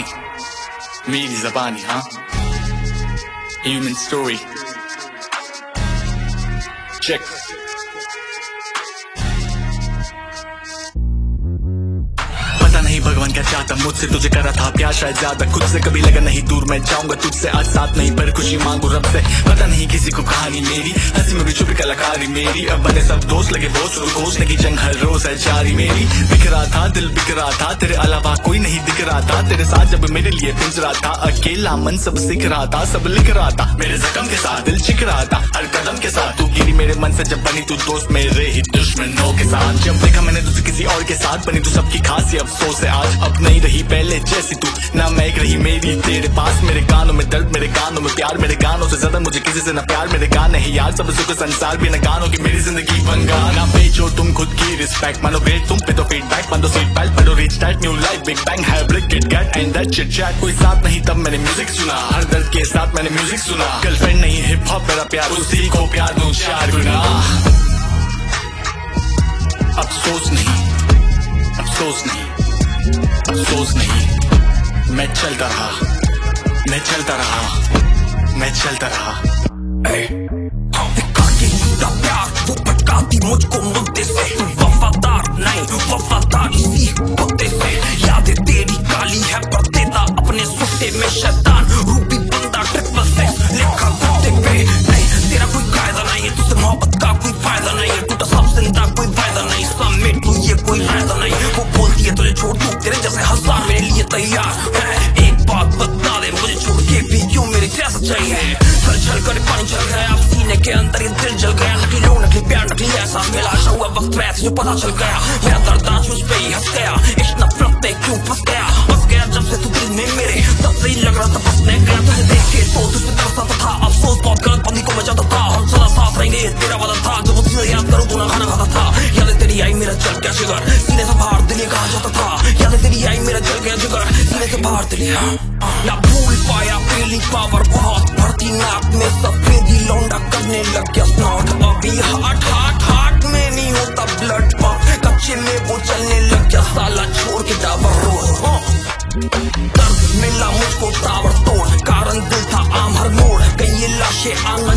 मेरी ज़बानी हाँ human story check. पता नहीं भगवान क्या चाहता मुझसे, तुझे करा था प्यार शायद ज्यादा, खुद से कभी लगा नहीं दूर मैं जाऊंगा तुझसे, आज साथ नहीं पर खुशी मांगू रब से। पता नहीं किसी को कहानी मेरी, हंसी में भी छुपी कलाकारी मेरी, अब बने सब दोस्त लगे बोझ घोषने की जंग हर रोज है जारी मेरी। बिखरा था दिल बिखरा था, तेरे अलावा कोई नहीं दिख रहा था, तेरे साथ जब मेरे लिए पिंज रहा था, अकेला मन सब सीख रहा था, सब लिख रहा था मेरे जख्म के साथ, दिल चिख रहा था हर कदम के साथ, तू गिरी मेरे मन से जब बनी तू दोस्त मेरे ही दुश्मनों के साथ। जब देखा मैंने तुझे किसी और के साथ, बनी तू सबकी खास, ये अफसोस है आज अब नहीं रही पहले जैसी तू, ना महक रही मेरी तेरे पास। मेरे कानों में दर्द, मेरे कानों में प्यार, मेरे गानों से ज्यादा मुझे किसी से ना प्यार, मेरे गाने ही यार सब सुख संसार भी न गानों की मेरी जिंदगी बंगा। ना बेचो तुम खुद की रिस्पेक्ट, मानो ग्रेट तुम पे तो फीडबैक, मानो सीट बेल्ट पढ़ो rich that new life big bang है brick kit cat and that chit chat. कोई साथ नहीं तब मैंने म्यूजिक सुना, हर दर्द के साथ मैंने म्यूजिक सुना, गर्लफ्रेंड नहीं हिप हॉप मेरा प्यार, उसी को प्यार दूं 4 गुना। अफसोस नहीं अफसोस नहीं अफसोस नहीं, मैं चलता रहा मैं चलता रहा मैं चलता रहा। वो भटकाती मुझको मुद्दे से, वफादार नहीं वफादारी सीख मुद्दे से, यादें तेरी काली है पर देता अपने सुट्टे में शैतान रूपी बंदा ट्रिपल सेक्स लिखा कुत्ते पे। नहीं तेरा कोई कायदा नहीं है, तुझसे मोहब्बत का कोई फायदा नहीं है, टूटा सब जिंदा कोई फायदा नहीं, समेट तू ये कोई फायदा नहीं। वो बोलती है तुझे छोड़ दूं, तेरे जैसे हजार मेरे लिए तैयार है, एक बात बता दे मुझे छोड़ के भी क्यों मेरे जैसा चाहिए। चल चल कर पानी चल गया सीने के अंदर, ये दिल जल गया, नकली लो नकली प्यार नकली ऐसा मिला, आशा हुआ वक्त वैसे जो पता चल गया, मेरा दर्द आज उस पे ही हंस गया, इश्क नफरत पे क्यों फंस गया जब से तू दिल में मेरे, तब से ही लग रहा था बसने गया तुझे देख के, तो तुझसे तरसता था, अफसोस बहुत गलत बंदी को मैं चाहता था, हम सदा साथ रहेंगे तेरा वादा था, जब वो तुझे याद करूं तू ना खाना खाता था, यादें तेरी आई मेरा जल गया जिगर, सीने से बाहर दिल कहा जाता था, यादें तेरी आई मेरा जल गया जिगर, सीने से बाहर दिल ना भूल पाया फीलिंग पावर बहुत भरती नाक में सफेदी लौंडा करने लग गया स्नॉट, अभी हार्ट हार्ट हार्ट में नहीं होता ब्लड पंप, कच्चे में वो चलने लग गया साला छोड़ के डाबर रोड। दर्द मिला मुझको ताबड़ तोड़, कारण दिल था आम हर मोड़, कई ये लाशें आंगन